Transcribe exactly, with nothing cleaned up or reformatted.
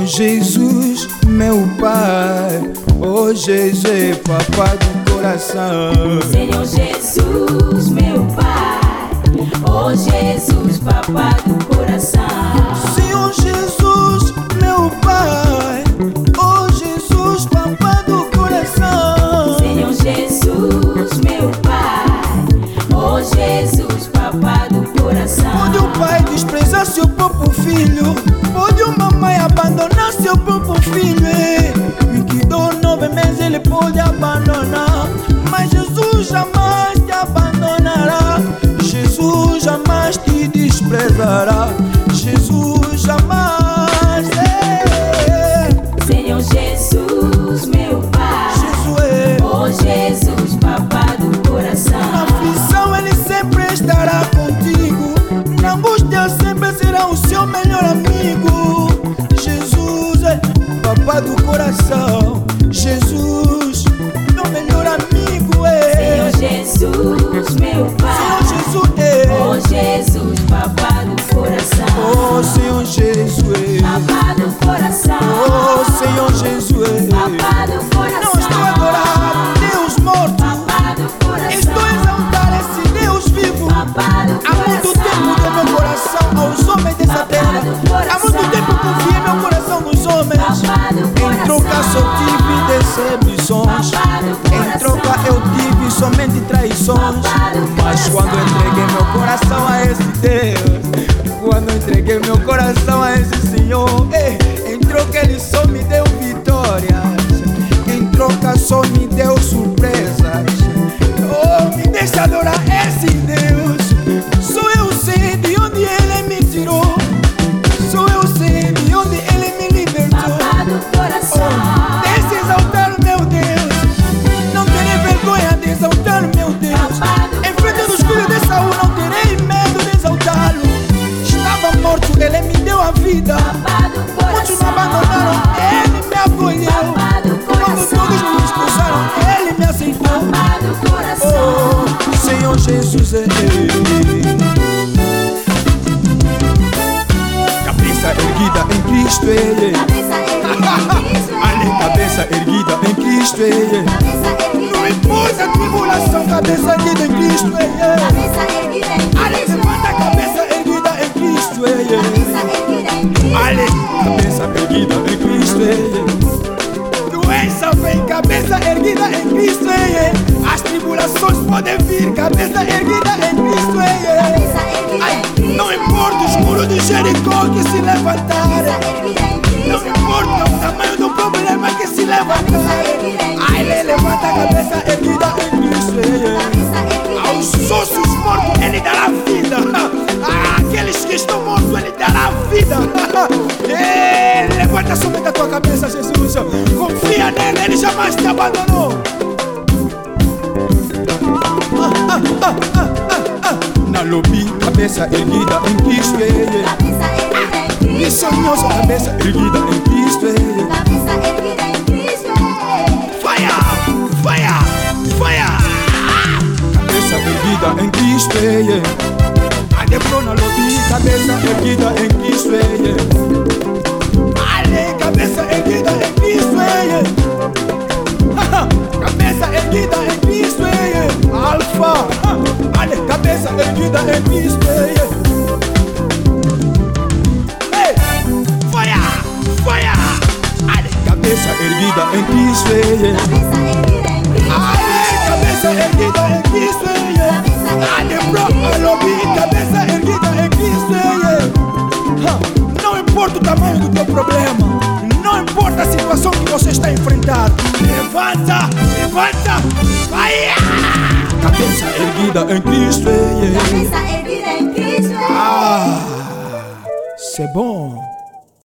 Jesus, meu Pai, oh Jesus, Papai do coração. Senhor Jesus, meu Pai, oh Jesus, Papai do coração. Senhor Jesus, meu Pai, oh Jesus, Papai do coração. Senhor Jesus, meu Pai, oh Jesus, Papai do coração. Pode um pai desprezar seu próprio filho? Pode uma mãe abandonar seu próprio filho? E que dou nove meses ele pode abandonar, mas Jesus jamais te abandonará. Jesus jamais te desprezará. Jesus jamais. É. Senhor Jesus, meu Pai, Jesus é. oh Jesus, Papai do coração. Na aflição ele sempre estará contigo, na angústia sempre será o seu melhor amigo. Jesus é Papai do coração. Jesus, meu melhor amigo é. Senhor Jesus, meu Pai, Senhor Jesus é. oh Jesus, Papai do coração. Oh Senhor Jesus é. Papai do coração. Oh Senhor Jesus é. Papai do coração. Não estou a adorar Deus morto, Papai do coração. estou a exaltar esse Deus vivo. Papai do Há muito tempo dei meu coração aos homens dessa terra. Há muito tempo confiei meu coração nos homens. Em troca só tive decepções, em troca eu tive somente traições. Mas quando entreguei meu coração a esse Deus, quando entreguei meu coração a esse Senhor, em troca ele só me deu vitórias, em troca só me deu surpresas. Oh, me deixa adorar esse Deus. Só eu sei de onde ele me tirou, só eu sei de onde ele me libertou. Papai do coração. Oh, deixa exaltar meu Deus, não terei vergonha de exaltar meu Deus. Em frente dos filhos de Saul não terei medo de exaltá-lo. Estava morto, ele me deu a vida. Muitos me abandonaram, ele me acolheu. Quando todos me expulsaram, ele me aceitou. Oh, Senhor Jesus é ele. Cabeça erguida em Cristo é ele. Ale, cabeça erguida em Cristo é ele. Não importa a tribulação, cabeça erguida em Cristo é ele. Ale, levanta a cabeça erguida em Cristo é ele. Ale, cabeça erguida em Cristo é ele. Doença vem, cabeça erguida em Cristo é ele. As tribulações podem vir, cabeça erguida em Cristo é ele. Ai, não importa o escuro de Jericó que se levantar, não importa o tamanho do problema que se levantar. Ai, ele levanta a cabeça erguida em Cristo é ele. Aos ossos mortos ele dará vida. Aqueles que estão mortos ele dará vida. Ei, levanta somente a tua cabeça, Jesus. Confia nele, ele jamais te abandonou. Ah, ah, ah, ah, ah. Na lobby, cabeça erguida em Cristo é ele. Missionioso, cabeça erguida em Cristo é ele. Fire, fire, fire. Cabeça erguida em Cristo é ele. Adebro na lobby, cabeça erguida em Cristo é ele. Ale, cabeça erguida em Cristo é ele. Cabeça erguida em Cristo é ele. Alfa, ale, cabeça erguida em Cristo é ele. Hey, fire, fire. Ale, cabeça erguida em Cristo é ele. Ale, cabeça erguida em Cristo é ele. Ale, bro, alobi, cabeça erguida em Cristo é ele. Não importa o tamanho do teu problema, não importa a situação que você está enfrentando, levanta, levanta, vai! Cabeça erguida em Cristo, yeah. Cabeça erguida em Cristo. Ah, c'est bom.